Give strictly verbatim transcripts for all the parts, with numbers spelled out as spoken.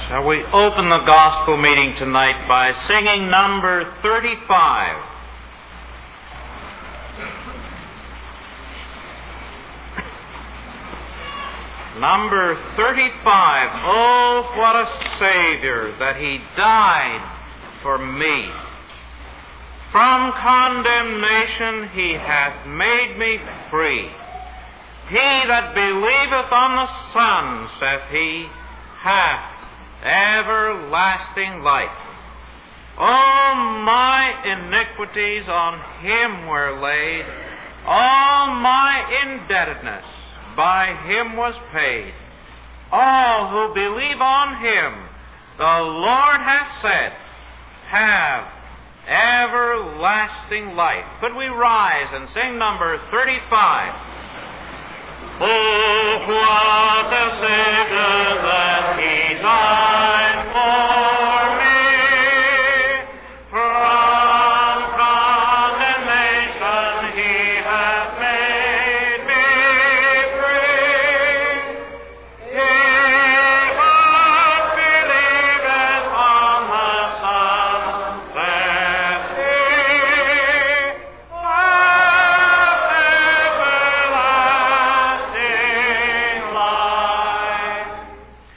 Shall we open the gospel meeting tonight by singing number thirty-five? Number thirty-five. Oh, what a Savior that He died for me. From condemnation He hath made me free. He that believeth on the Son, saith He, hath everlasting life. All my iniquities on Him were laid. All my indebtedness by Him was paid. All who believe on Him, the Lord hath said, have everlasting life. Could we rise and sing number thirty-five? Oh, what a Savior that He died for me. From condemnation He hath made me free. He that believeth on the Son, saith He, hath everlasting life.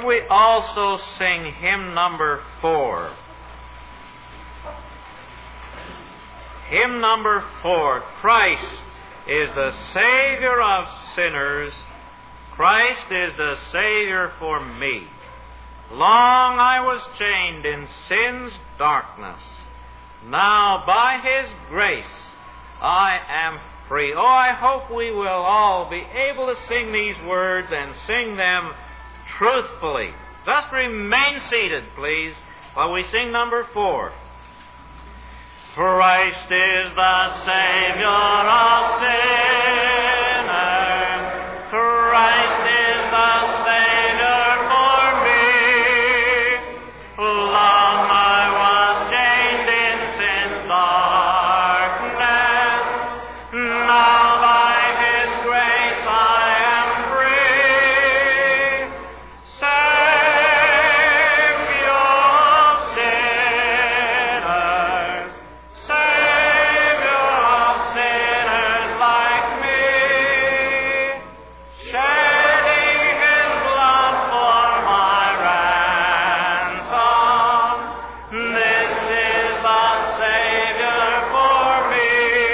we also sing hymn number four? Hymn number four, Christ is the Savior of sinners. Christ is the Savior for me. Long I was chained in sin's darkness. Now by His grace I am free. Oh, I hope we will all be able to sing these words and sing them truthfully. Just remain seated, please, while we sing number four. Christ is the Savior of sinners. Christ is the Savior for me. Long I was chained in sin's darkness. Now by His grace I am free. Savior of sinners. Savior of sinners like me. Shedding His blood for my ransom. This is the Savior for me.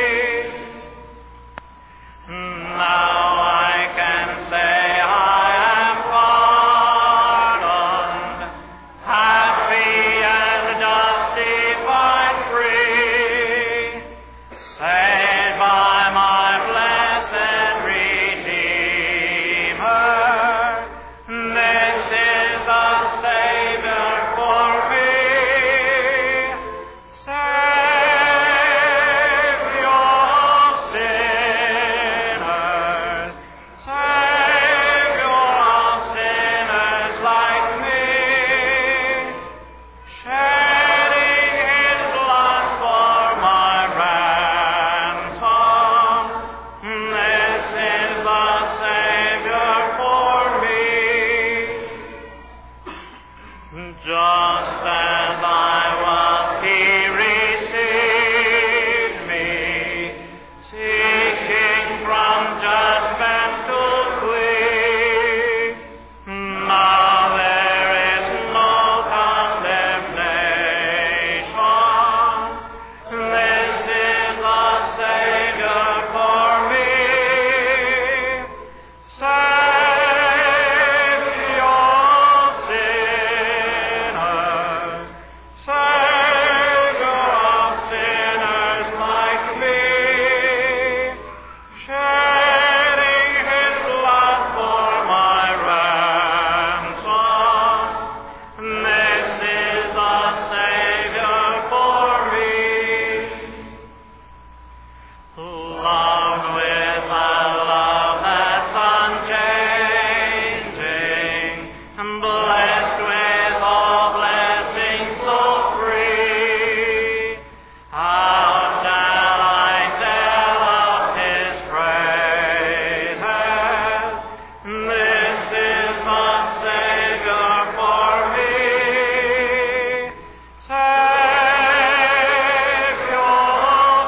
Now I can say I am pardoned, happy and justified free, saved by my blessed Redeemer. This is the Savior for me. Savior of sinners, Savior of sinners like me, shedding His blood for my ransom. This is the Savior for me. Just as I was, He received me, seeking from judgment to flee. Now there is no condemnation. This is the Savior for me. Savior of sinners, Savior of sinners like me, shedding His blood for my ransom. This is the Savior for me. Loved with a love that's unchanging, blessed with all blessings so free. How shall I tell of His praises? This is the Savior for me. Savior of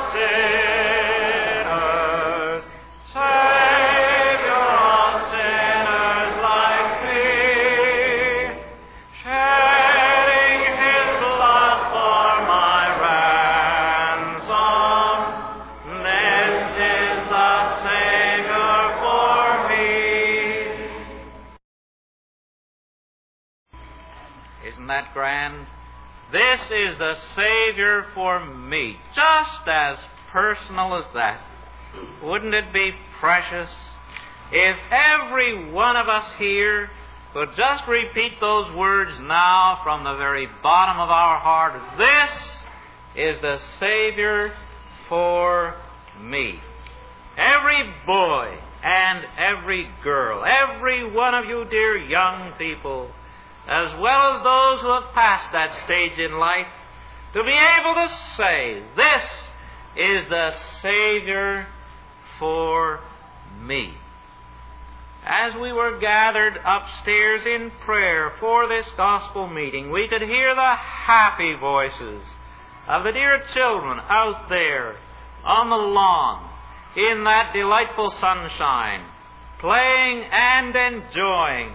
sinners, Savior of sinners like me, shedding His blood for my ransom. This is the Savior for me. Isn't that grand? This is the Savior for me. Just as personal as that. Wouldn't it be precious if every one of us here could just repeat those words now from the very bottom of our heart? This is the Savior for me. Every boy and every girl, every one of you dear young people, as well as those who have passed that stage in life, to be able to say, this is the Savior for me. As we were gathered upstairs in prayer for this gospel meeting, we could hear the happy voices of the dear children out there on the lawn in that delightful sunshine, playing and enjoying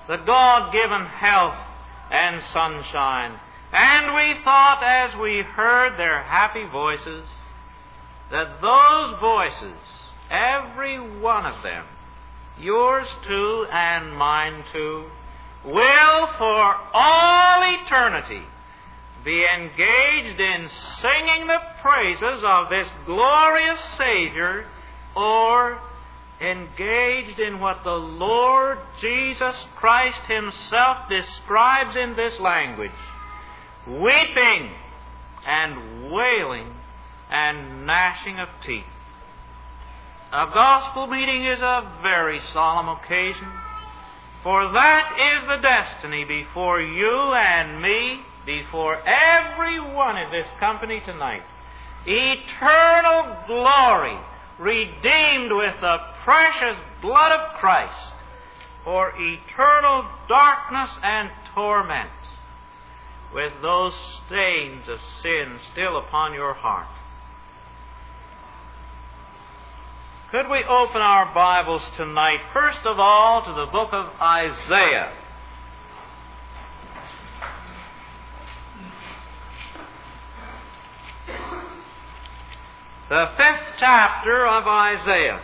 the God-given health and sunshine. And we thought as we heard their happy voices that those voices, every one of them, yours too and mine too, will for all eternity be engaged in singing the praises of this glorious Savior, or engaged in what the Lord Jesus Christ Himself describes in this language: weeping and wailing and gnashing of teeth. A gospel meeting is a very solemn occasion, for that is the destiny before you and me, before every one in this company tonight. Eternal glory, redeemed with the precious blood of Christ, or eternal darkness and torment, with those stains of sin still upon your heart. Could we open our Bibles tonight, first of all, to the book of Isaiah? The fifth chapter of Isaiah.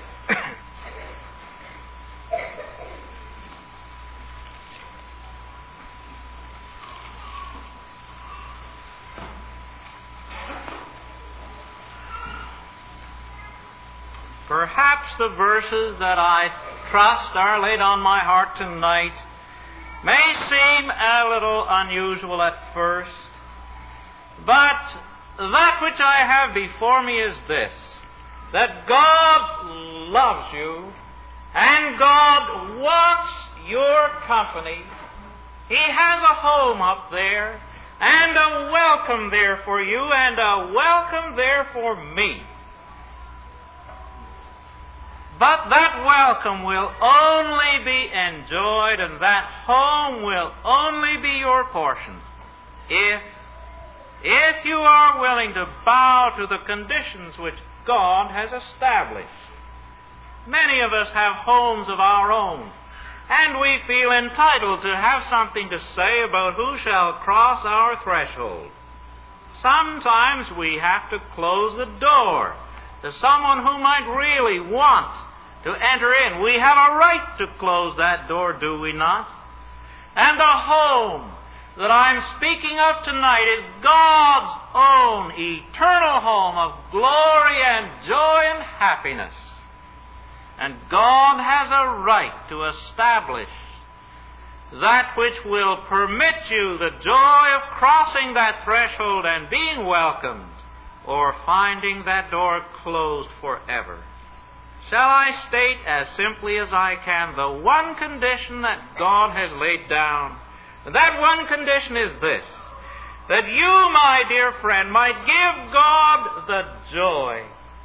Perhaps the verses that I trust are laid on my heart tonight may seem a little unusual at first, but that which I have before me is this: that God loves you and God wants your company. He has a home up there and a welcome there for you and a welcome there for me. But that welcome will only be enjoyed and that home will only be your portion if, if you are willing to bow to the conditions which God has established. Many of us have homes of our own, and we feel entitled to have something to say about who shall cross our threshold. Sometimes we have to close the door to someone who might really want to enter in. We have a right to close that door, do we not? And the home that I'm speaking of tonight is God's own eternal home of glory and joy and happiness. And God has a right to establish that which will permit you the joy of crossing that threshold and being welcomed, or finding that door closed forever. Shall I state as simply as I can the one condition that God has laid down? That one condition is this: that you, my dear friend, might give God the joy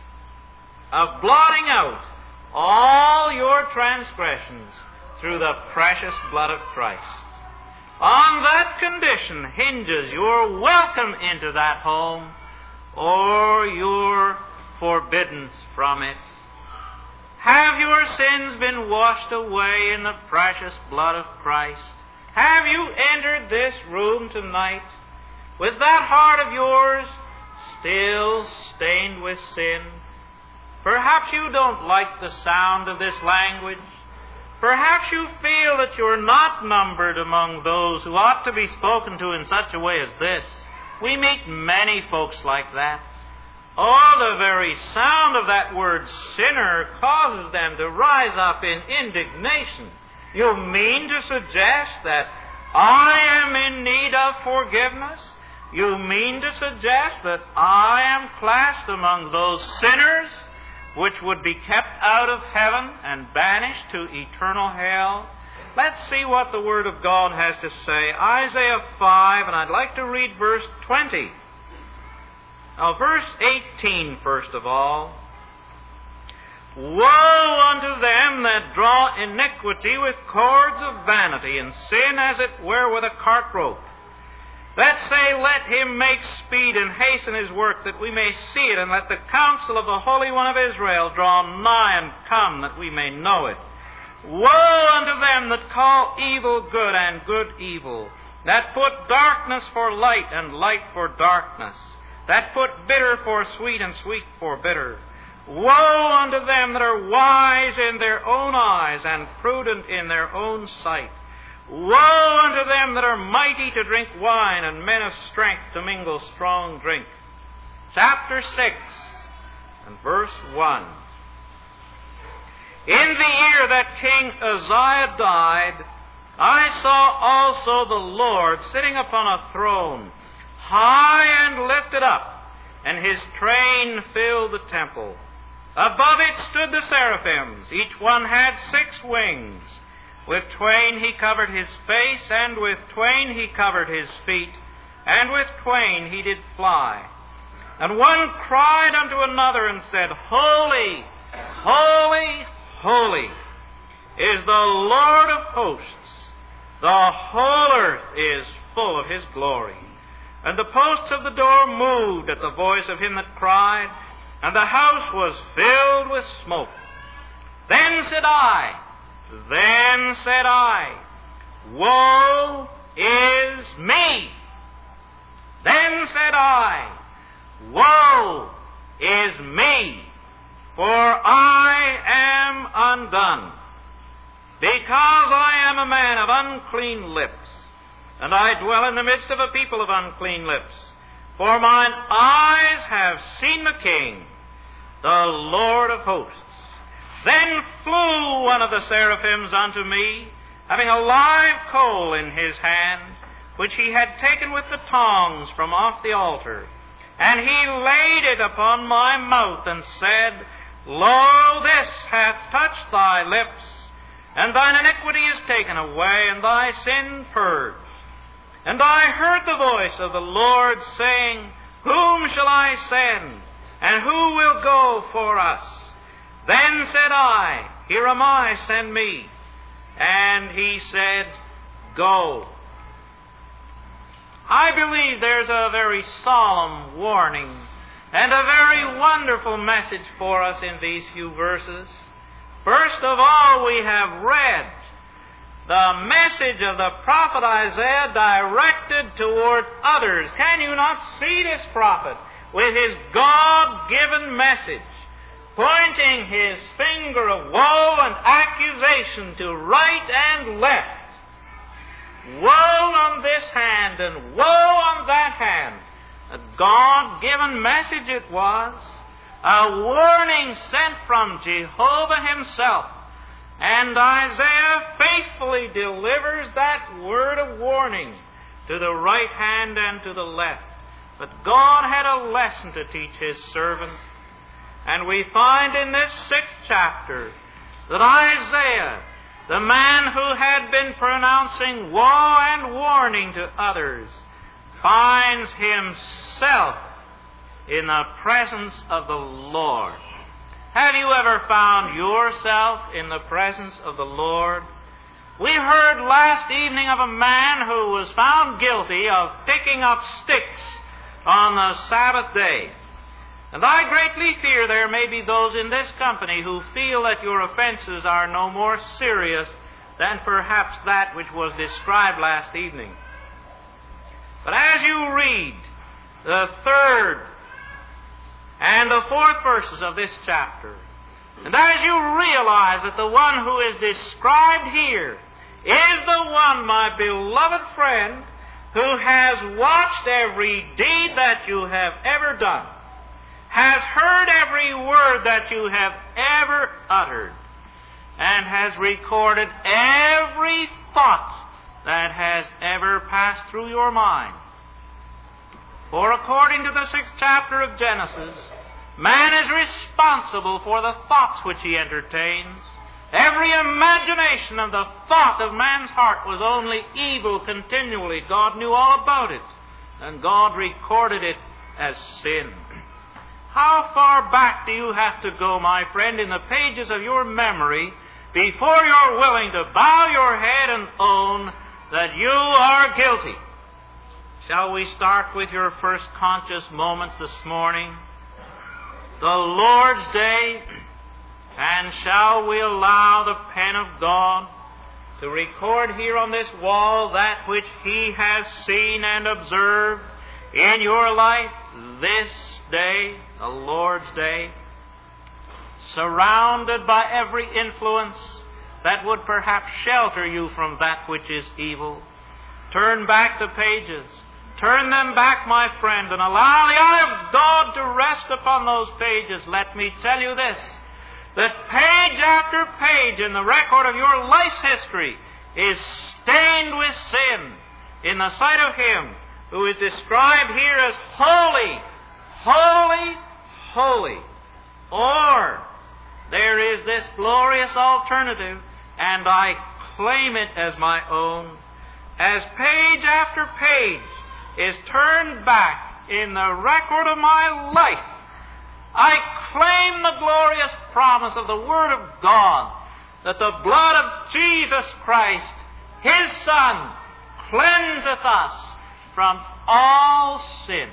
of blotting out all your transgressions through the precious blood of Christ. On that condition hinges your welcome into that home or your forbiddance from it. Have your sins been washed away in the precious blood of Christ? Have you entered this room tonight with that heart of yours still stained with sin? Perhaps you don't like the sound of this language. Perhaps you feel that you're not numbered among those who ought to be spoken to in such a way as this. We meet many folks like that. Oh, the very sound of that word sinner causes them to rise up in indignation. You mean to suggest that I am in need of forgiveness? You mean to suggest that I am classed among those sinners which would be kept out of heaven and banished to eternal hell? Let's see what the Word of God has to say. Isaiah five, and I'd like to read verse twenty. Now, verse eighteen, first of all. Woe unto them that draw iniquity with cords of vanity, and sin as it were with a cart rope, that say, Let him make speed and hasten his work, that we may see it, and let the counsel of the Holy One of Israel draw nigh and come, that we may know it. Woe unto them that call evil good and good evil, that put darkness for light and light for darkness, that put bitter for sweet and sweet for bitter. Woe unto them that are wise in their own eyes and prudent in their own sight. Woe unto them that are mighty to drink wine and men of strength to mingle strong drink. Chapter six and verse one. In the year that King Uzziah died, I saw also the Lord sitting upon a throne, high and lifted up, and his train filled the temple. Above it stood the seraphims. Each one had six wings. With twain he covered his face, and with twain he covered his feet, and with twain he did fly. And one cried unto another and said, Holy, holy, holy is the Lord of hosts. The whole earth is full of his glory. And the posts of the door moved at the voice of him that cried, and the house was filled with smoke. Then said I, then said I, Woe is me! Then said I, Woe is me! For I am undone, because I am a man of unclean lips, and I dwell in the midst of a people of unclean lips. For mine eyes have seen the King, the Lord of hosts. Then flew one of the seraphims unto me, having a live coal in his hand, which he had taken with the tongs from off the altar. And he laid it upon my mouth, and said, Lo, this hath touched thy lips, and thine iniquity is taken away, and thy sin purged. And I heard the voice of the Lord saying, Whom shall I send, and who will go for us? Then said I, Here am I, send me. And he said, Go. I believe there's a very solemn warning and a very wonderful message for us in these few verses. First of all, we have read the message of the prophet Isaiah directed toward others. Can you not see this prophet with his God-given message, pointing his finger of woe and accusation to right and left? Woe on this hand and woe on that hand. A God-given message it was, a warning sent from Jehovah himself. And Isaiah faithfully delivers that word of warning to the right hand and to the left. But God had a lesson to teach his servant. And we find in this sixth chapter that Isaiah, the man who had been pronouncing woe and warning to others, finds himself in the presence of the Lord. Have you ever found yourself in the presence of the Lord? We heard last evening of a man who was found guilty of picking up sticks on the Sabbath day. And I greatly fear there may be those in this company who feel that your offenses are no more serious than perhaps that which was described last evening. But as you read the third and the fourth verses of this chapter, and as you realize that the one who is described here is the one, my beloved friend, who has watched every deed that you have ever done, has heard every word that you have ever uttered, and has recorded every thought that has ever passed through your mind. For according to the sixth chapter of Genesis, man is responsible for the thoughts which he entertains. Every imagination of the thought of man's heart was only evil continually. God knew all about it, and God recorded it as sin. How far back do you have to go, my friend, in the pages of your memory before you're willing to bow your head and own that you are guilty? Shall we start with your first conscious moments this morning? The Lord's Day And shall we allow the pen of God to record here on this wall that which He has seen and observed in your life this day, the Lord's day, surrounded by every influence that would perhaps shelter you from that which is evil? Turn back the pages. Turn them back, my friend, and allow the eye of God to rest upon those pages. Let me tell you this, that page after page in the record of your life's history is stained with sin in the sight of Him who is described here as holy, holy, holy. Or there is this glorious alternative, and I claim it as my own, as page after page is turned back in the record of my life. I claim the glorious promise of the Word of God that the blood of Jesus Christ, His Son, cleanseth us from all sin.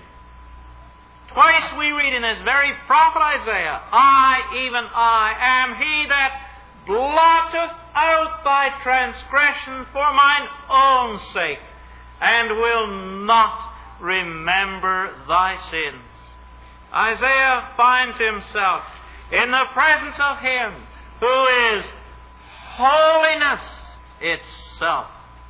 Twice we read in this very prophet Isaiah, I, even I, am He that blotteth out thy transgression for mine own sake, and will not remember thy sins. Isaiah finds himself in the presence of Him who is holiness itself.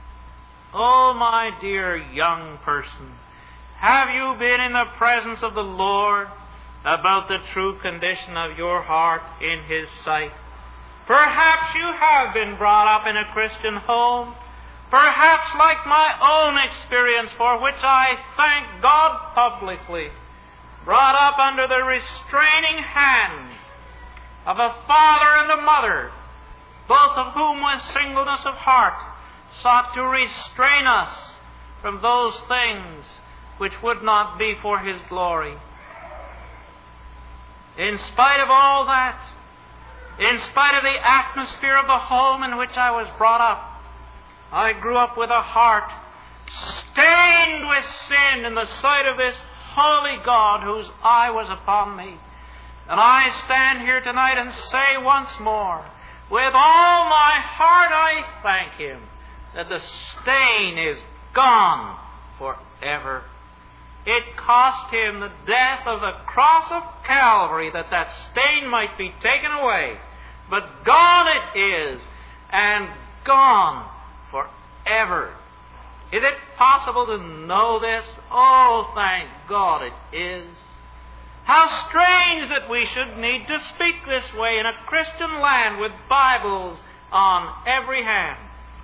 Oh, my dear young person, have you been in the presence of the Lord about the true condition of your heart in His sight? Perhaps you have been brought up in a Christian home, perhaps like my own experience, for which I thank God publicly, brought up under the restraining hand of a father and a mother, both of whom with singleness of heart sought to restrain us from those things which would not be for His glory. In spite of all that, in spite of the atmosphere of the home in which I was brought up, I grew up with a heart stained with sin in the sight of this holy God whose eye was upon me. And I stand here tonight and say once more, with all my heart I thank Him that the stain is gone forever. It cost Him the death of the cross of Calvary that that stain might be taken away. But gone it is, and gone forever. Is it possible to know this? Oh, thank God it is. How strange that we should need to speak this way in a Christian land with Bibles on every hand.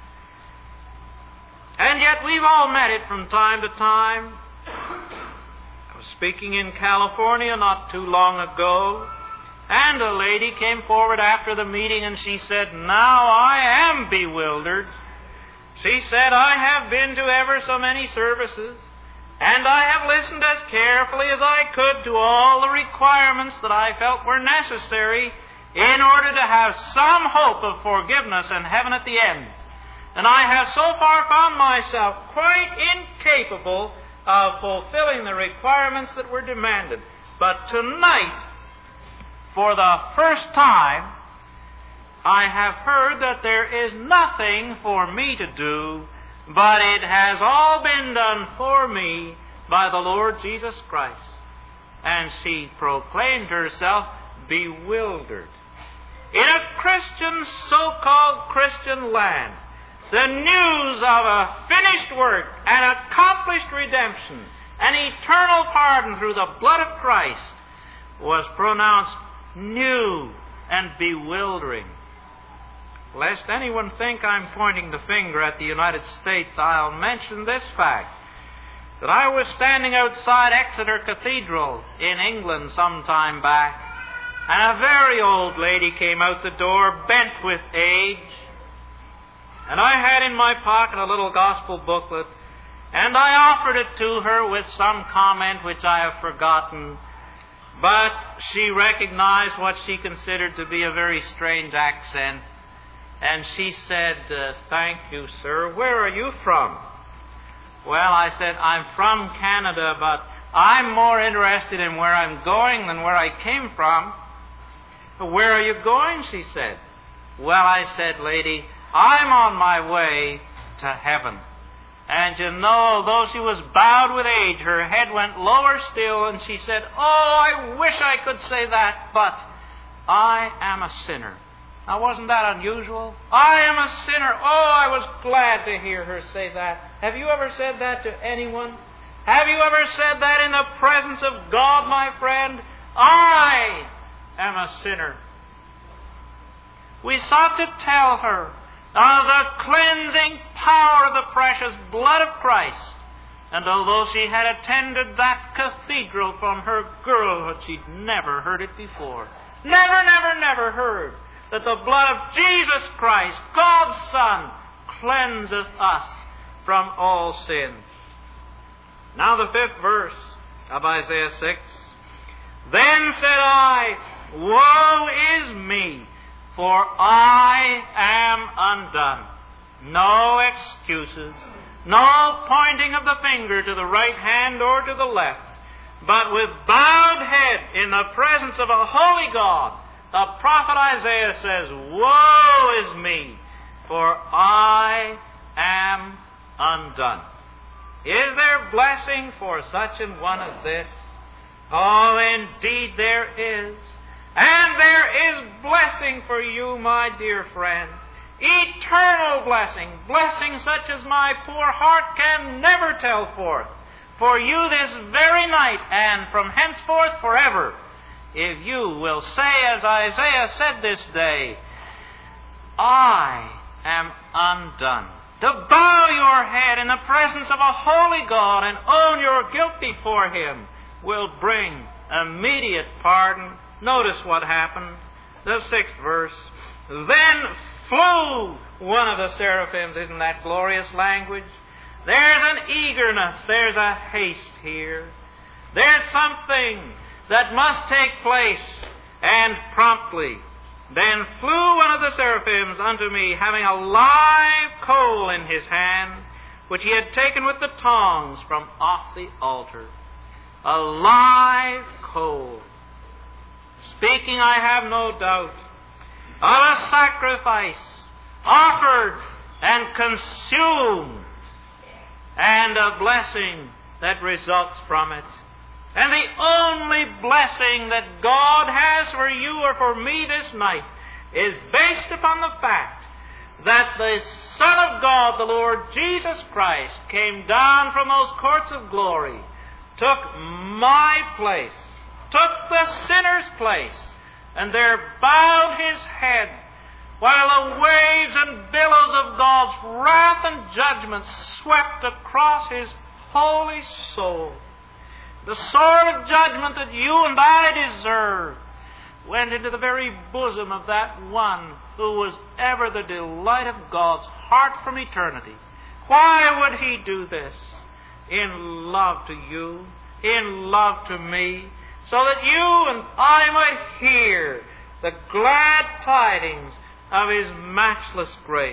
And yet we've all met it from time to time. I was speaking in California not too long ago, and a lady came forward after the meeting and she said, now I am bewildered. She said, I have been to ever so many services, and I have listened as carefully as I could to all the requirements that I felt were necessary in order to have some hope of forgiveness and heaven at the end. And I have so far found myself quite incapable of fulfilling the requirements that were demanded. But tonight, for the first time, I have heard that there is nothing for me to do, but it has all been done for me by the Lord Jesus Christ. And she proclaimed herself bewildered. In a Christian, so-called Christian land, the news of a finished work, an accomplished redemption, an eternal pardon through the blood of Christ was pronounced new and bewildering. Lest anyone think I'm pointing the finger at the United States, I'll mention this fact, that I was standing outside Exeter Cathedral in England some time back, and a very old lady came out the door, bent with age, and I had in my pocket a little gospel booklet, and I offered it to her with some comment which I have forgotten, but she recognized what she considered to be a very strange accent. And she said, uh, thank you, sir. Where are you from? Well, I said, I'm from Canada, but I'm more interested in where I'm going than where I came from. Where are you going? She said. Well, I said, lady, I'm on my way to heaven. And you know, though she was bowed with age, her head went lower still, and she said, oh, I wish I could say that, but I am a sinner. Now, wasn't that unusual? I am a sinner. Oh, I was glad to hear her say that. Have you ever said that to anyone? Have you ever said that in the presence of God, my friend? I am a sinner. We sought to tell her of the cleansing power of the precious blood of Christ. And although she had attended that cathedral from her girlhood, she'd never heard it before. Never, never, never heard that the blood of Jesus Christ, God's Son, cleanseth us from all sin. Now the fifth verse of Isaiah six. Then said I, woe is me, for I am undone. No excuses, no pointing of the finger to the right hand or to the left, but with bowed head in the presence of a holy God, the prophet Isaiah says, woe is me, for I am undone. Is there blessing for such an one as this? Oh, indeed there is. And there is blessing for you, my dear friend. Eternal blessing. Blessing such as my poor heart can never tell forth. For you this very night and from henceforth forever. If you will say as Isaiah said this day, I am undone. To bow your head in the presence of a holy God and own your guilt before Him will bring immediate pardon. Notice what happened. The sixth verse. Then flew one of the seraphims. Isn't that glorious language? There's an eagerness. There's a haste here. There's something that must take place, and promptly. Then flew one of the seraphims unto me, having a live coal in his hand, which he had taken with the tongs from off the altar. A live coal. Speaking, I have no doubt, of a sacrifice offered and consumed, and a blessing that results from it. And the only blessing that God has for you or for me this night is based upon the fact that the Son of God, the Lord Jesus Christ, came down from those courts of glory, took my place, took the sinner's place, and there bowed His head while the waves and billows of God's wrath and judgment swept across His holy soul. The sword of judgment that you and I deserve went into the very bosom of that one who was ever the delight of God's heart from eternity. Why would He do this? In love to you, in love to me, so that you and I might hear the glad tidings of His matchless grace.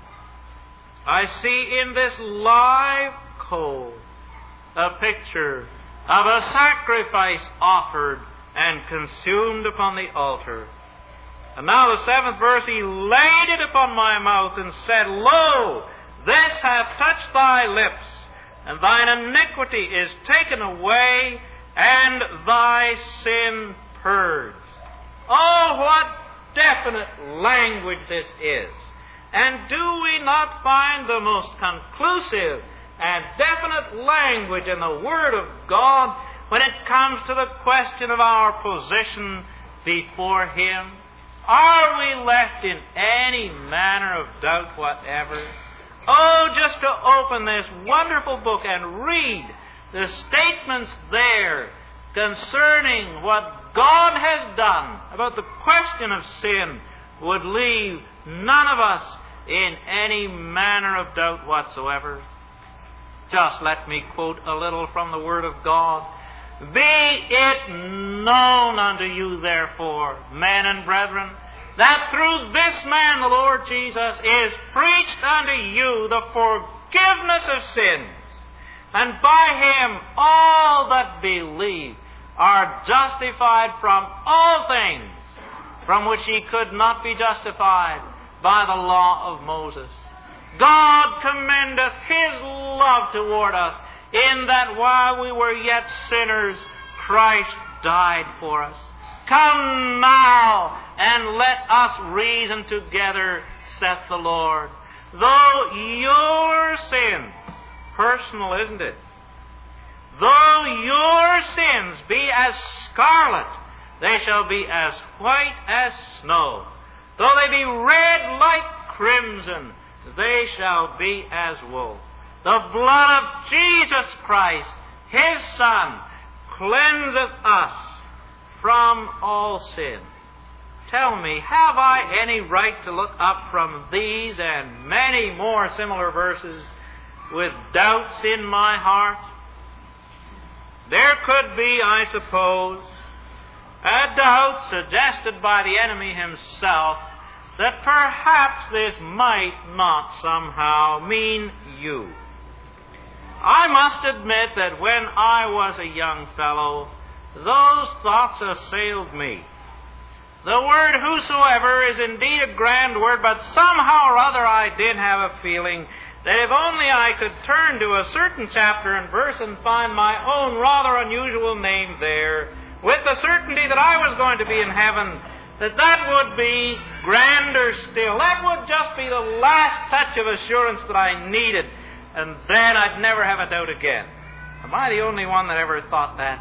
I see in this live coal a picture of a sacrifice offered and consumed upon the altar. And now the seventh verse, He laid it upon my mouth and said, Lo, this hath touched thy lips, and thine iniquity is taken away, and thy sin purged. Oh, what definite language this is. And do we not find the most conclusive and definite language in the Word of God when it comes to the question of our position before Him? Are we left in any manner of doubt whatever? Oh, just to open this wonderful book and read the statements there concerning what God has done about the question of sin would leave none of us in any manner of doubt whatsoever. Just let me quote a little from the Word of God. Be it known unto you, therefore, men and brethren, that through this man, the Lord Jesus, is preached unto you the forgiveness of sins, and by Him all that believe are justified from all things from which ye could not be justified by the law of Moses. God commendeth His love toward us, in that while we were yet sinners, Christ died for us. Come now, and let us reason together, saith the Lord. Though your sin, personal, isn't it? Though your sins be as scarlet, they shall be as white as snow. Though they be red like crimson, they shall be as wool. The blood of Jesus Christ, His Son, cleanseth us from all sin. Tell me, have I any right to look up from these and many more similar verses with doubts in my heart? There could be, I suppose, a doubt suggested by the enemy himself that perhaps this might not somehow mean you. I must admit that when I was a young fellow, those thoughts assailed me. The word whosoever is indeed a grand word, but somehow or other I did have a feeling that if only I could turn to a certain chapter and verse and find my own rather unusual name there, with the certainty that I was going to be in heaven, that that would be grander still. That would just be the last touch of assurance that I needed, and then I'd never have a doubt again. Am I the only one that ever thought that?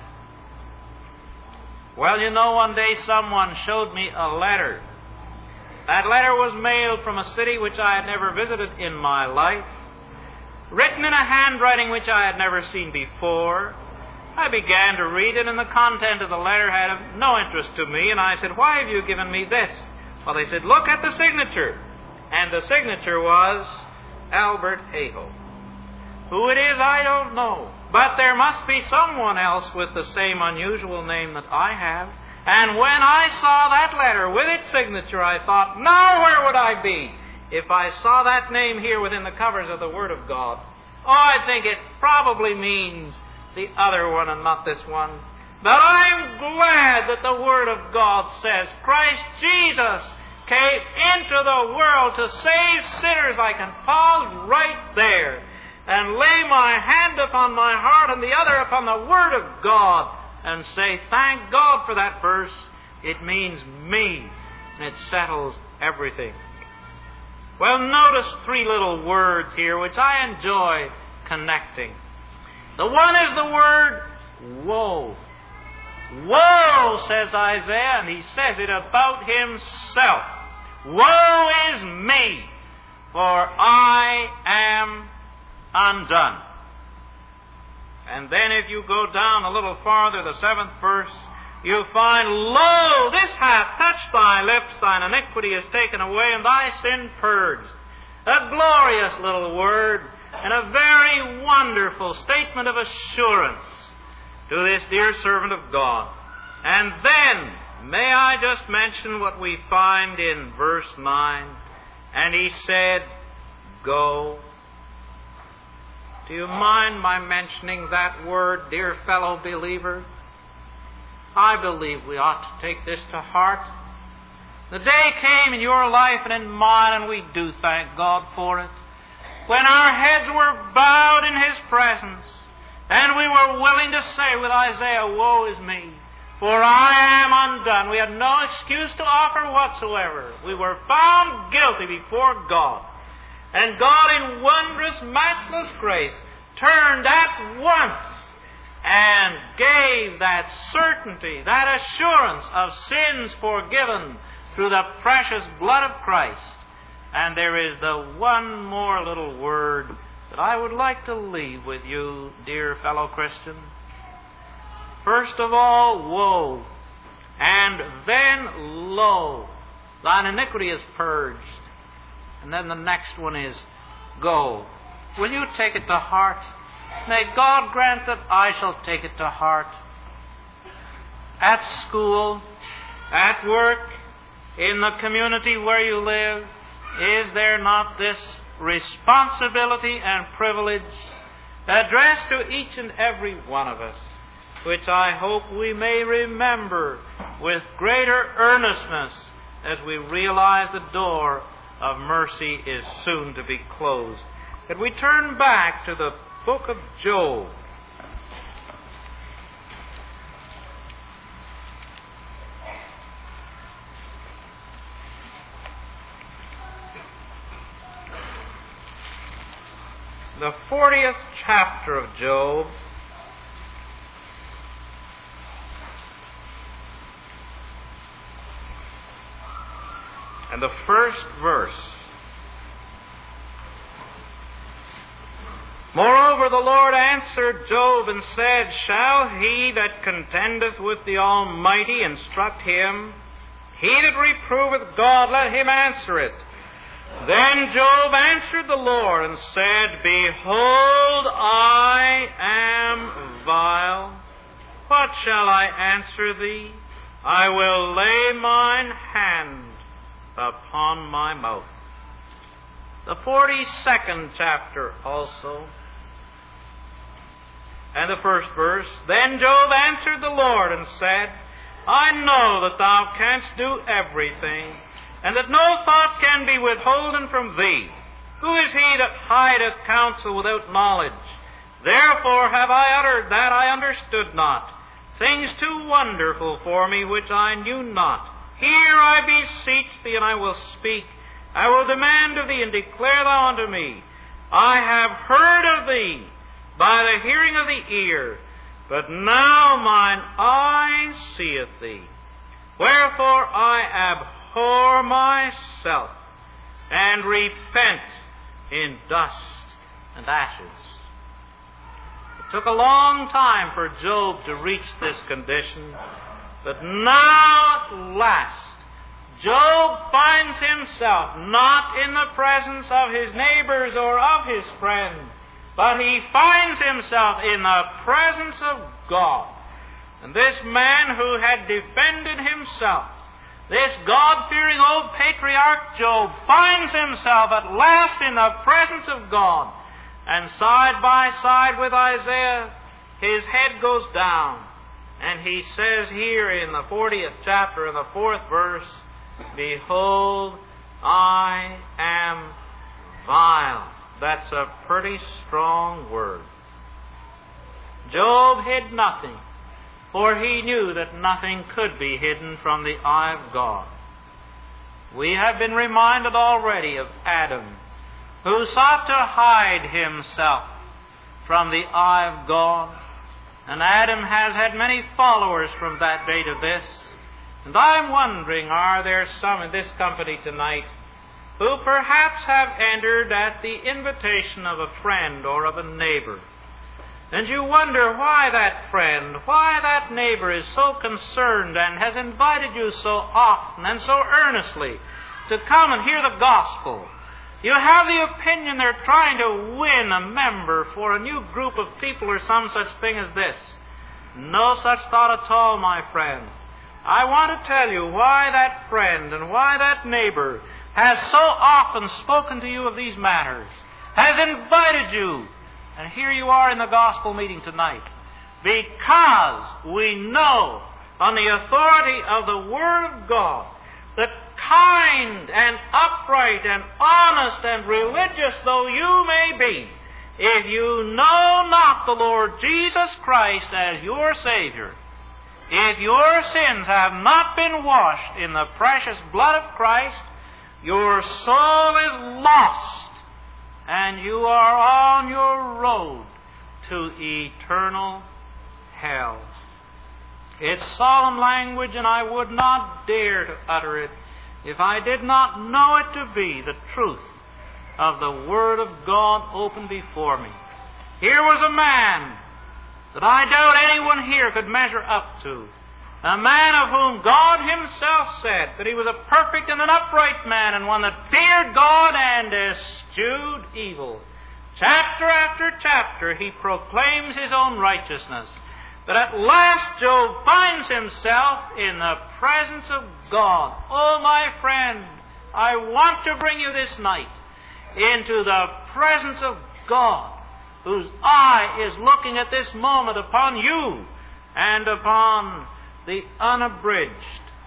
Well, you know, one day someone showed me a letter. That letter was mailed from a city which I had never visited in my life, written in a handwriting which I had never seen before. I began to read it, and the content of the letter had of no interest to me, and I said, "Why have you given me this?" Well, they said, "Look at the signature." And the signature was Albert Aho. Who it is, I don't know. But there must be someone else with the same unusual name that I have. And when I saw that letter with its signature, I thought, now where would I be if I saw that name here within the covers of the Word of God? Oh, I think it probably means the other one and not this one. But I'm glad that the Word of God says Christ Jesus came into the world to save sinners. I can pause right there and lay my hand upon my heart and the other upon the Word of God and say, thank God for that verse. It means me, and it settles everything. Well, notice three little words here which I enjoy connecting. The one is the word woe. Woe, says Isaiah, and he says it about himself. Woe is me, for I am undone. And then if you go down a little farther, the seventh verse, you find, lo, this hath touched thy lips, thine iniquity is taken away, and thy sin purged. A glorious little word, and a very wonderful statement of assurance to this dear servant of God. And then, may I just mention what we find in verse nine? And he said, go. Do you mind my mentioning that word, dear fellow believer? I believe we ought to take this to heart. The day came in your life and in mine, and we do thank God for it, when our heads were bowed in His presence, and we were willing to say with Isaiah, woe is me, for I am undone. We had no excuse to offer whatsoever. We were found guilty before God. And God, in wondrous, matchless grace, turned at once and gave that certainty, that assurance of sins forgiven through the precious blood of Christ. And there is the one more little word that I would like to leave with you, dear fellow Christian. First of all, woe, and then lo, thine iniquity is purged. And then the next one is, go. Will you take it to heart? May God grant that I shall take it to heart. At school, at work, in the community where you live, is there not this responsibility and privilege addressed to each and every one of us, which I hope we may remember with greater earnestness as we realize the door of mercy is soon to be closed. That we turn back to the book of Job. The fortieth chapter of Job. And the first verse. Moreover, the Lord answered Job and said, Shall he that contendeth with the Almighty instruct him? He that reproveth God, let him answer it. Then Job answered the Lord and said, Behold, I am vile. What shall I answer thee? I will lay mine hand upon my mouth. The forty-second chapter also, and the first verse. Then Job answered the Lord and said, I know that thou canst do everything, and that no thought can be withholden from thee. Who is he that hideth counsel without knowledge? Therefore have I uttered that I understood not, things too wonderful for me which I knew not. Hear, I beseech thee, and I will speak. I will demand of thee, and declare thou unto me. I have heard of thee by the hearing of the ear, but now mine eye seeth thee. Wherefore I abhor myself, and repent in dust and ashes. It took a long time for Job to reach this condition, but now at last Job finds himself not in the presence of his neighbors or of his friends, but he finds himself in the presence of God. And this man who had defended himself, this God-fearing old patriarch Job, finds himself at last in the presence of God. And side by side with Isaiah, his head goes down. And he says here in the fortieth chapter, in the fourth verse, Behold, I am vile. That's a pretty strong word. Job hid nothing, for he knew that nothing could be hidden from the eye of God. We have been reminded already of Adam, who sought to hide himself from the eye of God. And Adam has had many followers from that day to this. And I'm wondering, are there some in this company tonight who perhaps have entered at the invitation of a friend or of a neighbor? And you wonder why that friend, why that neighbor is so concerned and has invited you so often and so earnestly to come and hear the gospel. You have the opinion they're trying to win a member for a new group of people or some such thing as this. No such thought at all, my friend. I want to tell you why that friend and why that neighbor has so often spoken to you of these matters, has invited you, and here you are in the gospel meeting tonight. Because we know on the authority of the Word of God that kind and upright and honest and religious though you may be, if you know not the Lord Jesus Christ as your Savior, if your sins have not been washed in the precious blood of Christ, your soul is lost, and you are on your road to eternal hell. It's solemn language, and I would not dare to utter it if I did not know it to be the truth of the Word of God open before me. Here was a man that I doubt anyone here could measure up to. A man of whom God Himself said that he was a perfect and an upright man, and one that feared God and eschewed evil. Chapter after chapter he proclaims his own righteousness. But at last Job finds himself in the presence of God. Oh, my friend, I want to bring you this night into the presence of God, whose eye is looking at this moment upon you and upon the unabridged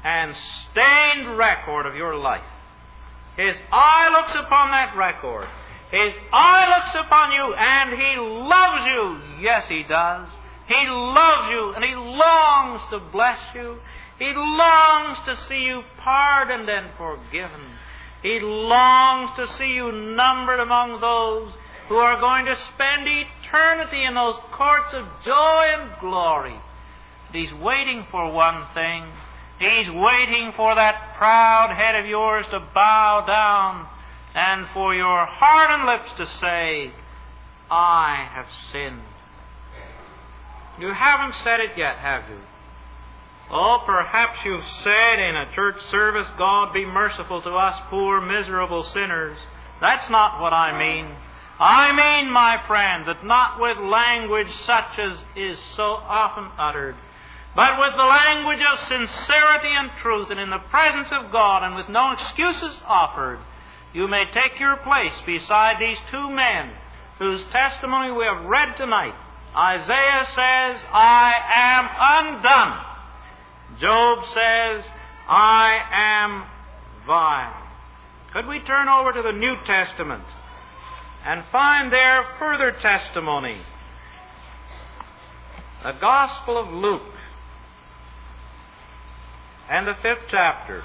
and stained record of your life. His eye looks upon that record. His eye looks upon you, and He loves you. Yes, He does. He loves you, and He longs to bless you. He longs to see you pardoned and forgiven. He longs to see you numbered among those who are going to spend eternity in those courts of joy and glory. But He's waiting for one thing. He's waiting for that proud head of yours to bow down and for your heart and lips to say, I have sinned. You haven't said it yet, have you? Oh, perhaps you've said in a church service, God be merciful to us poor, miserable sinners. That's not what I mean. I mean, my friend, that not with language such as is so often uttered, but with the language of sincerity and truth, and in the presence of God, and with no excuses offered, you may take your place beside these two men whose testimony we have read tonight. Isaiah says, I am undone. Job says, I am vile. Could we turn over to the New Testament and find there further testimony? The Gospel of Luke and the fifth chapter.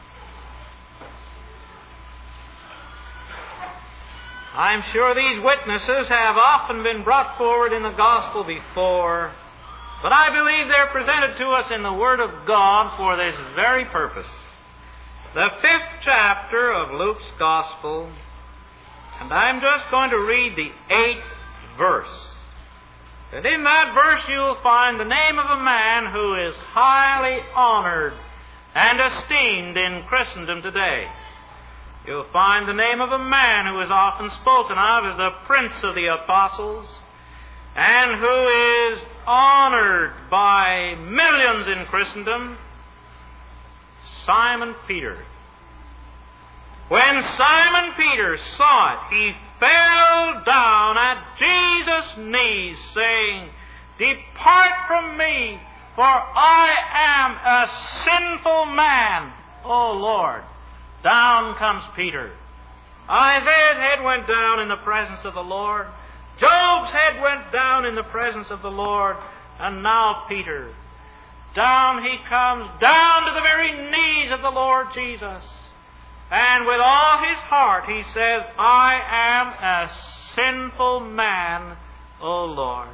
I'm sure these witnesses have often been brought forward in the Gospel before, but I believe they're presented to us in the Word of God for this very purpose. The fifth chapter of Luke's Gospel, and I'm just going to read the eighth verse. And in that verse you'll find the name of a man who is highly honored and esteemed in Christendom today. You'll find the name of a man who is often spoken of as the Prince of the Apostles, and who is honored by millions in Christendom, Simon Peter. When Simon Peter saw it, he fell down at Jesus' knees, saying, Depart from me, for I am a sinful man, O Lord. Down comes Peter. Isaiah's head went down in the presence of the Lord. Job's head went down in the presence of the Lord. And now Peter. Down he comes, down to the very knees of the Lord Jesus. And with all his heart he says, I am a sinful man, O Lord.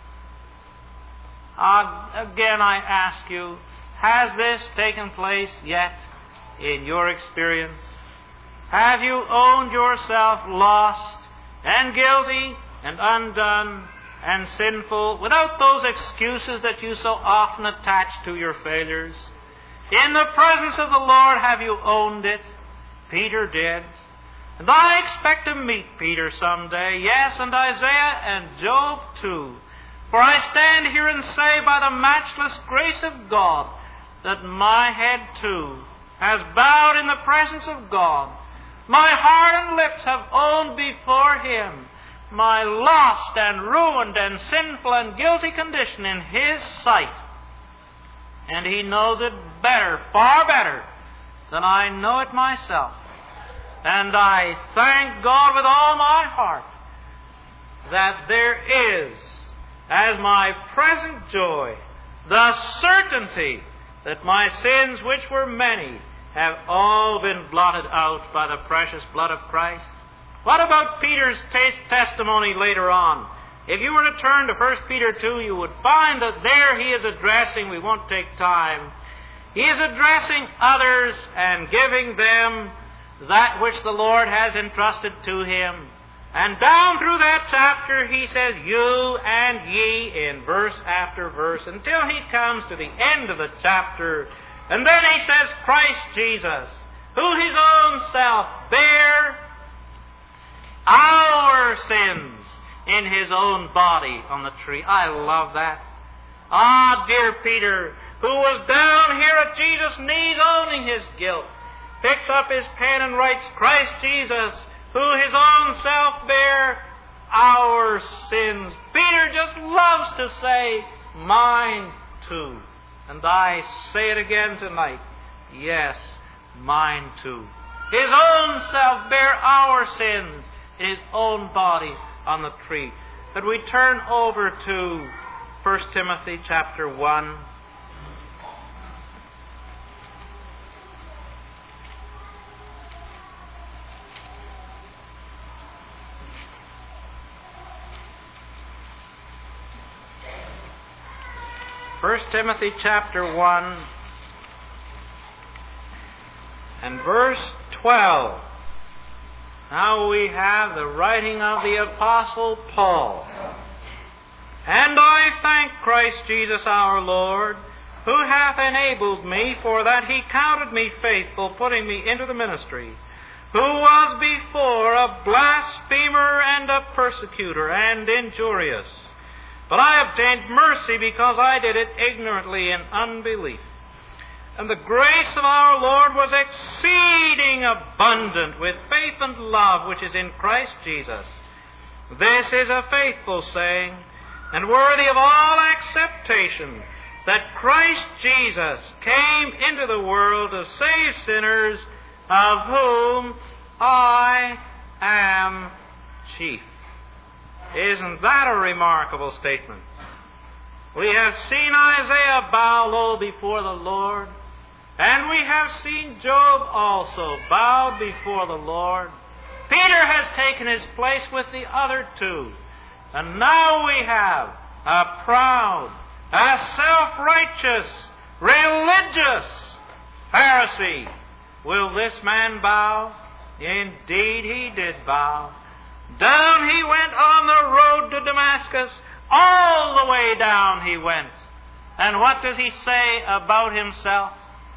Uh, again I ask you, has this taken place yet in your experience? Have you owned yourself lost and guilty and undone and sinful without those excuses that you so often attach to your failures? In the presence of the Lord, have you owned it? Peter did. And I expect to meet Peter someday, yes, and Isaiah and Job too. For I stand here and say by the matchless grace of God that my head too has bowed in the presence of God. My heart and lips have owned before Him my lost and ruined and sinful and guilty condition in His sight. And He knows it better, far better, than I know it myself. And I thank God with all my heart that there is, as my present joy, the certainty that my sins, which were many, have all been blotted out by the precious blood of Christ. What about Peter's t- testimony later on? If you were to turn to First Peter two, you would find that there he is addressing, we won't take time, he is addressing others and giving them that which the Lord has entrusted to him. And down through that chapter he says, you and ye, in verse after verse, until he comes to the end of the chapter. And then he says, Christ Jesus, who His own self bare our sins in His own body on the tree. I love that. Ah, dear Peter, who was down here at Jesus' knees owning his guilt, picks up his pen and writes, Christ Jesus, who His own self bare our sins. Peter just loves to say, mine too. And I say it again tonight. Yes, mine too. His own self bare our sins in His own body on the tree. That we turn over to First Timothy chapter one. First Timothy chapter one and verse twelve. Now we have the writing of the Apostle Paul. And I thank Christ Jesus our Lord, who hath enabled me, for that He counted me faithful, putting me into the ministry, who was before a blasphemer and a persecutor and injurious. But I obtained mercy because I did it ignorantly in unbelief. And the grace of our Lord was exceeding abundant with faith and love which is in Christ Jesus. This is a faithful saying, and worthy of all acceptation, that Christ Jesus came into the world to save sinners, of whom I am chief. Isn't that a remarkable statement? We have seen Isaiah bow low before the Lord, and we have seen Job also bowed before the Lord. Peter has taken his place with the other two. And now we have a proud, a self-righteous, religious Pharisee. Will this man bow? Indeed he did bow. Down he went on the road to Damascus. All the way down he went. And what does he say about himself?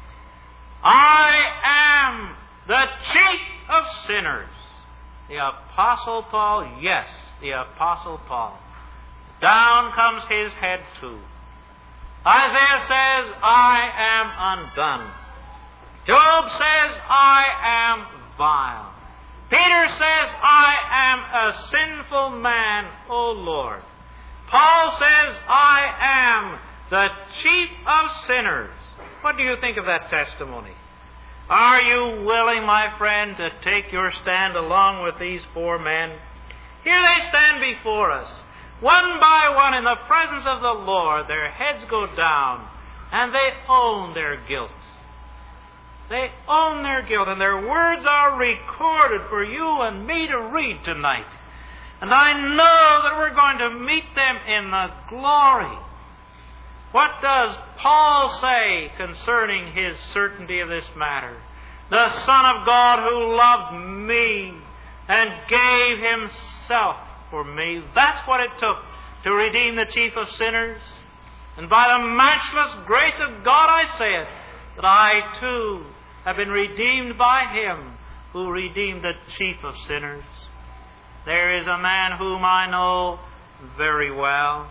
I am the chief of sinners. The Apostle Paul, yes, the Apostle Paul. Down comes his head too. Isaiah says, I am undone. Job says, I am vile. Peter says, I am a sinful man, O Lord. Paul says, I am the chief of sinners. What do you think of that testimony? Are you willing, my friend, to take your stand along with these four men? Here they stand before us, one by one in the presence of the Lord. Their heads go down, and they own their guilt. They own their guilt, and their words are recorded for you and me to read tonight. And I know that we're going to meet them in the glory. What does Paul say concerning his certainty of this matter? The Son of God who loved me and gave Himself for me. That's what it took to redeem the chief of sinners. And by the matchless grace of God I say it, that I too have been redeemed by Him who redeemed the chief of sinners. There is a man whom I know very well.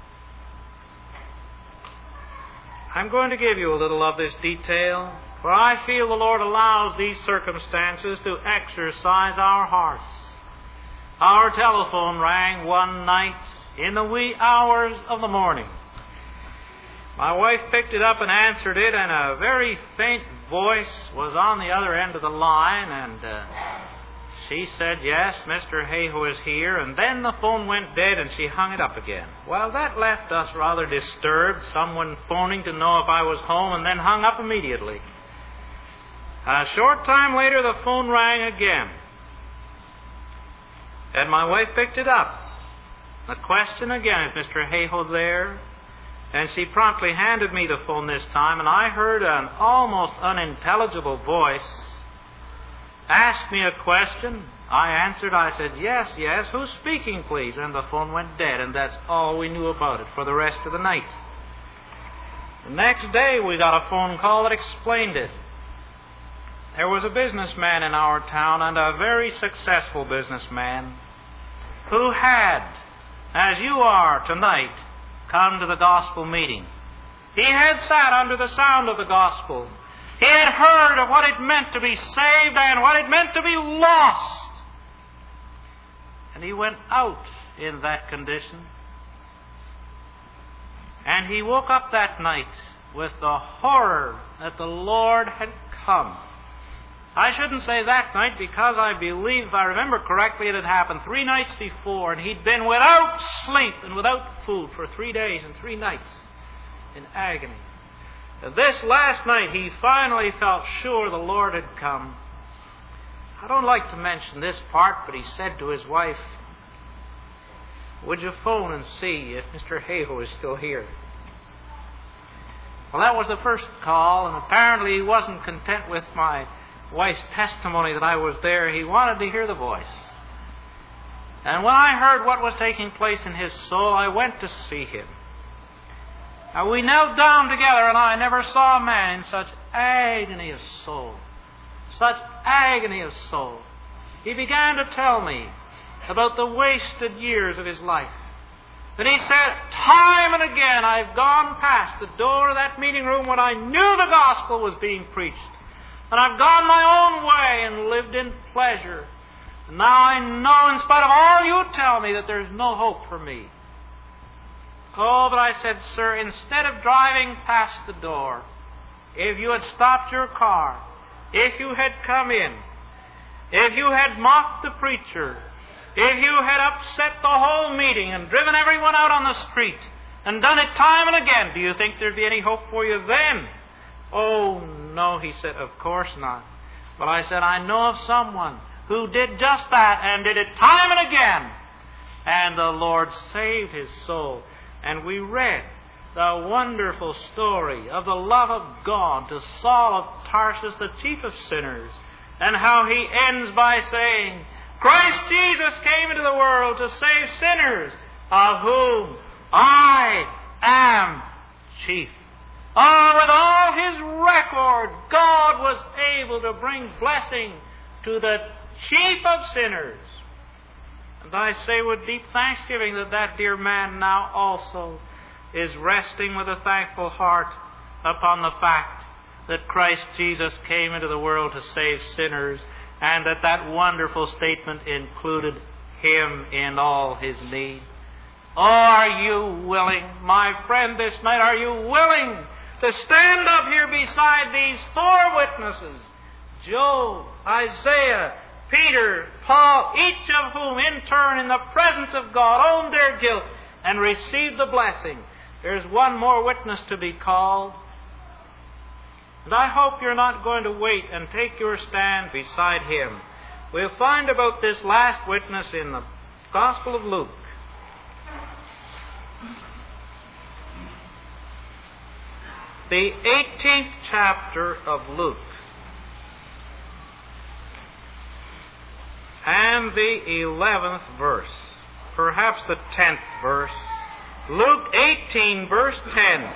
I'm going to give you a little of this detail, for I feel the Lord allows these circumstances to exercise our hearts. Our telephone rang one night in the wee hours of the morning. My wife picked it up and answered it, and a very faint voice was on the other end of the line, and uh, she said, yes, Mister Hayhoe is here, and then the phone went dead and she hung it up again. Well, that left us rather disturbed, someone phoning to know if I was home, and then hung up immediately. A short time later, the phone rang again, and my wife picked it up. The question again, is Mister Hayhoe there? And she promptly handed me the phone this time, and I heard an almost unintelligible voice ask me a question. I answered. I said, yes, yes. Who's speaking, please? And the phone went dead, and that's all we knew about it for the rest of the night. The next day, we got a phone call that explained it. There was a businessman in our town, and a very successful businessman, who had, as you are tonight, come to the gospel meeting. He had sat under the sound of the gospel. He had heard of what it meant to be saved and what it meant to be lost. And he went out in that condition. And he woke up that night with the horror that the Lord had come. I shouldn't say that night, because I believe, if I remember correctly, it had happened three nights before, and he'd been without sleep and without food for three days and three nights in agony. And this last night, he finally felt sure the Lord had come. I don't like to mention this part, but he said to his wife, "Would you phone and see if Mister Hayhoe is still here?" Well, that was the first call, and apparently he wasn't content with my wife's testimony that I was there. He wanted to hear the voice. And when I heard what was taking place in his soul, I went to see him. Now, we knelt down together, and I never saw a man in such agony of soul. Such agony of soul. He began to tell me about the wasted years of his life. And he said, time and again, I've gone past the door of that meeting room when I knew the gospel was being preached. And I've gone my own way and lived in pleasure. And now I know, in spite of all you tell me, that there's no hope for me. Oh, but I said, sir, instead of driving past the door, if you had stopped your car, if you had come in, if you had mocked the preacher, if you had upset the whole meeting and driven everyone out on the street and done it time and again, do you think there'd be any hope for you then? Oh, no, he said, of course not. But I said, I know of someone who did just that and did it time and again. And the Lord saved his soul. And we read the wonderful story of the love of God to Saul of Tarsus, the chief of sinners, and how he ends by saying, Christ Jesus came into the world to save sinners, of whom I am chief. Oh, with all his record, God was able to bring blessing to the chief of sinners. And I say with deep thanksgiving that that dear man now also is resting with a thankful heart upon the fact that Christ Jesus came into the world to save sinners, and that that wonderful statement included him in all his need. Oh, are you willing, my friend, this night, are you willing to stand up here beside these four witnesses, Job, Isaiah, Peter, Paul, each of whom in turn in the presence of God owned their guilt and received the blessing? There's one more witness to be called. And I hope you're not going to wait and take your stand beside him. We'll find about this last witness in the Gospel of Luke. The eighteenth chapter of Luke. And the eleventh verse. Perhaps the tenth verse. Luke eighteen, verse ten.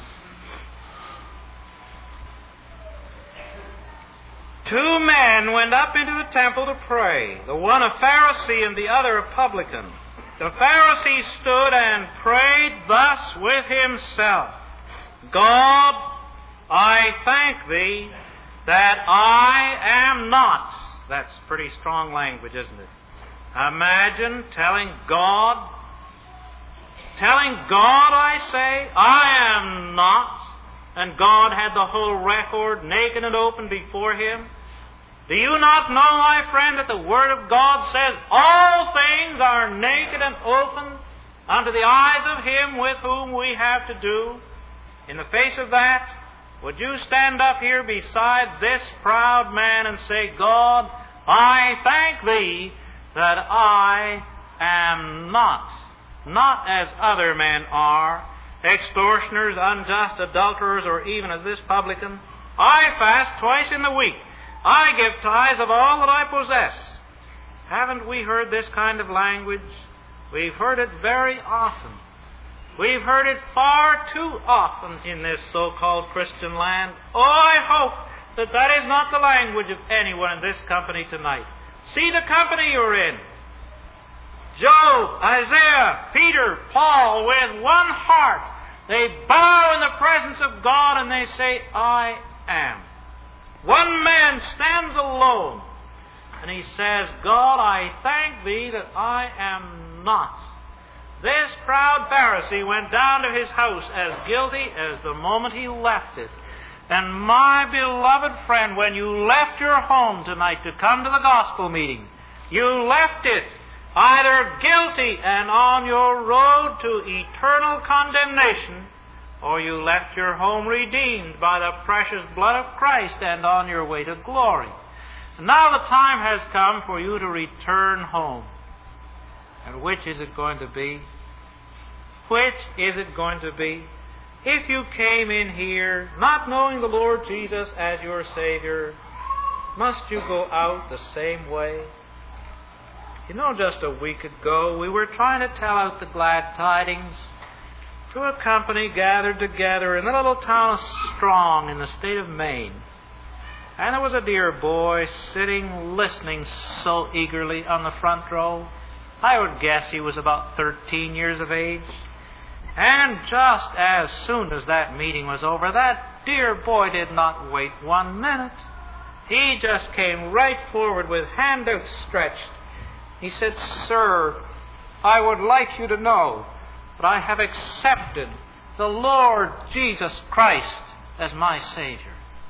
Two men went up into the temple to pray, the one a Pharisee and the other a publican. The Pharisee stood and prayed thus with himself, God, I thank thee that I am not. That's pretty strong language, isn't it? Imagine telling God, telling God, I say, I am not, and God had the whole record naked and open before him. Do you not know, my friend, that the Word of God says all things are naked and open unto the eyes of him with whom we have to do? In the face of that, would you stand up here beside this proud man and say, God, I thank thee that I am not, not as other men are, extortioners, unjust, adulterers, or even as this publican. I fast twice in the week. I give tithes of all that I possess. Haven't we heard this kind of language? We've heard it very often. We've heard it far too often in this so-called Christian land. Oh, I hope that that is not the language of anyone in this company tonight. See the company you're in. Job, Isaiah, Peter, Paul, with one heart, they bow in the presence of God and they say, I am. One man stands alone and he says, God, I thank thee that I am not. This proud Pharisee went down to his house as guilty as the moment he left it. And my beloved friend, when you left your home tonight to come to the gospel meeting, you left it either guilty and on your road to eternal condemnation, or you left your home redeemed by the precious blood of Christ and on your way to glory. And now the time has come for you to return home. And which is it going to be? Which is it going to be? If you came in here not knowing the Lord Jesus as your Savior, must you go out the same way? You know, just a week ago we were trying to tell out the glad tidings to a company gathered together in the little town of Strong in the state of Maine. And there was a dear boy sitting listening so eagerly on the front row. I would guess he was about thirteen years of age. And just as soon as that meeting was over, that dear boy did not wait one minute. He just came right forward with hand outstretched. He said, "Sir, I would like you to know that I have accepted the Lord Jesus Christ as my Savior."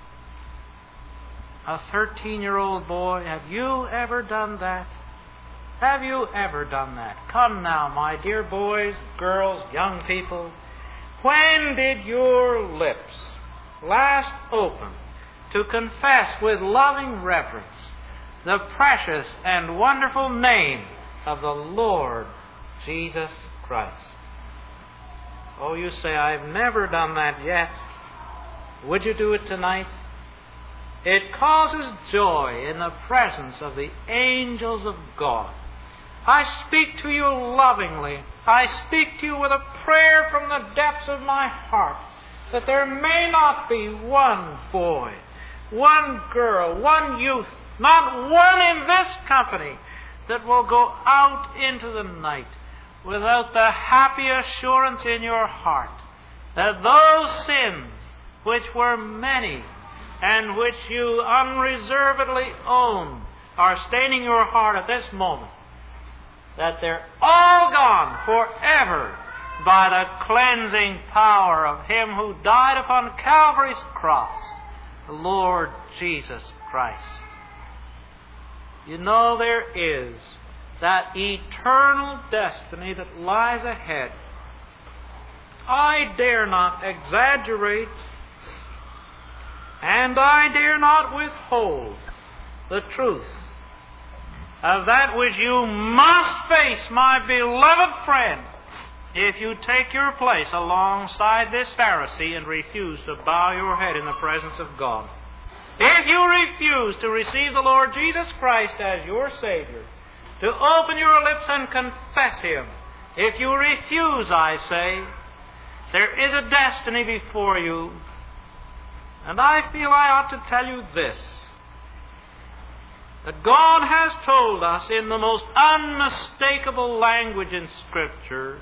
A thirteen-year-old boy, have you ever done that? Have you ever done that? Come now, my dear boys, girls, young people. When did your lips last open to confess with loving reverence the precious and wonderful name of the Lord Jesus Christ? Oh, you say, "I've never done that yet." Would you do it tonight? It causes joy in the presence of the angels of God. I speak to you lovingly. I speak to you with a prayer from the depths of my heart that there may not be one boy, one girl, one youth, not one in this company that will go out into the night without the happy assurance in your heart that those sins which were many and which you unreservedly own are staining your heart at this moment, that they're all gone forever by the cleansing power of Him who died upon Calvary's cross, the Lord Jesus Christ. You know, there is that eternal destiny that lies ahead. I dare not exaggerate, and I dare not withhold the truth of that which you must face, my beloved friend, if you take your place alongside this Pharisee and refuse to bow your head in the presence of God. If you refuse to receive the Lord Jesus Christ as your Savior, to open your lips and confess Him, if you refuse, I say, there is a destiny before you. And I feel I ought to tell you this, that God has told us in the most unmistakable language in Scripture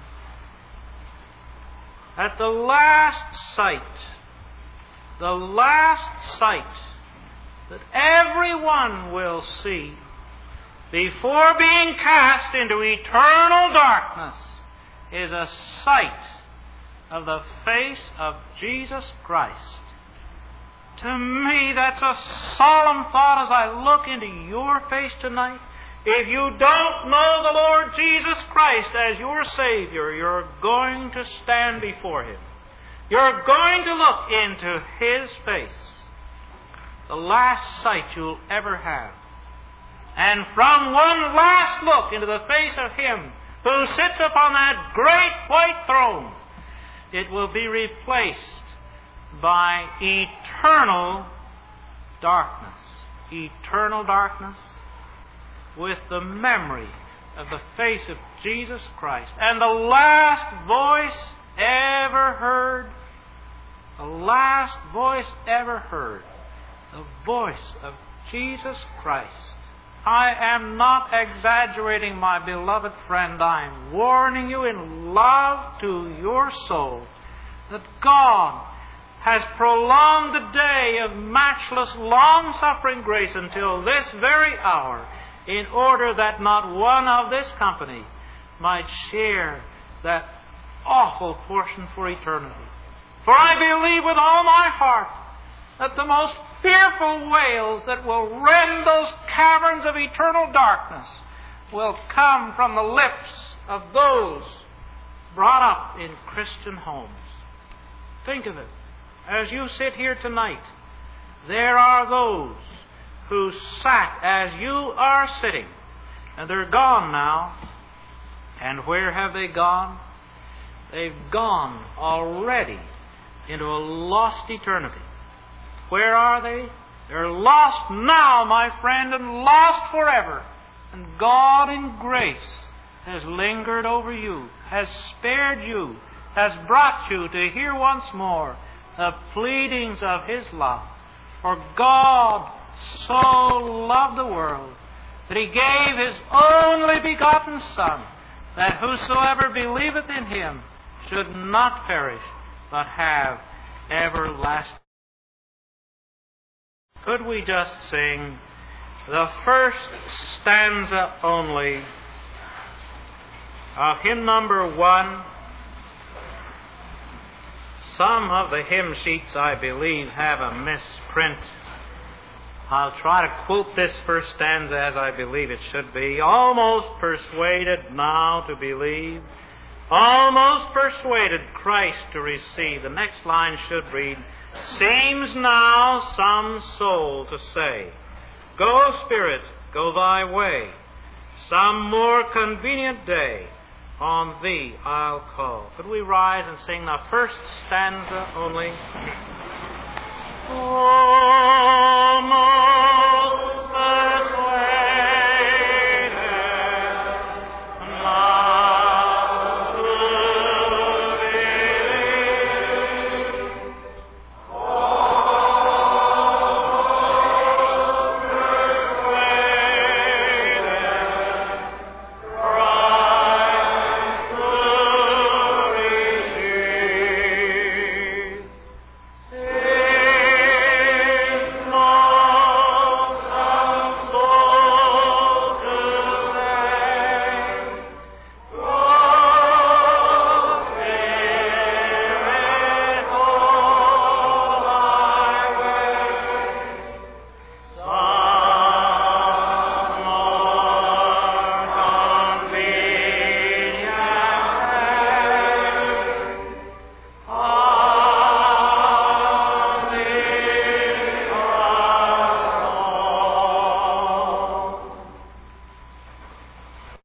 that the last sight, the last sight that everyone will see before being cast into eternal darkness is a sight of the face of Jesus Christ. To me, that's a solemn thought as I look into your face tonight. If you don't know the Lord Jesus Christ as your Savior, you're going to stand before Him. You're going to look into His face. The last sight you'll ever have. And from one last look into the face of Him who sits upon that great white throne, it will be replaced by eternal darkness. Eternal darkness with the memory of the face of Jesus Christ. And the last voice ever heard, the last voice ever heard, the voice of Jesus Christ. I am not exaggerating, my beloved friend. I am warning you in love to your soul that God has prolonged the day of matchless long-suffering grace until this very hour in order that not one of this company might share that awful portion for eternity. For I believe with all my heart that the most fearful wails that will rend those caverns of eternal darkness will come from the lips of those brought up in Christian homes. Think of it. As you sit here tonight, there are those who sat as you are sitting, and they're gone now. And where have they gone? They've gone already into a lost eternity. Where are they? They're lost now, my friend, and lost forever. And God in grace has lingered over you, has spared you, has brought you to hear once more the pleadings of His love. For God so loved the world that He gave His only begotten Son, that whosoever believeth in Him should not perish, but have everlasting. Could we just sing the first stanza only of hymn number one? Some of the hymn sheets, I believe, have a misprint. I'll try to quote this first stanza as I believe it should be. Almost persuaded now to believe, almost persuaded Christ to receive. The next line should read, seems now some soul to say, go, Spirit, go thy way. Some more convenient day on Thee I'll call. Could we rise and sing the first stanza only? Almost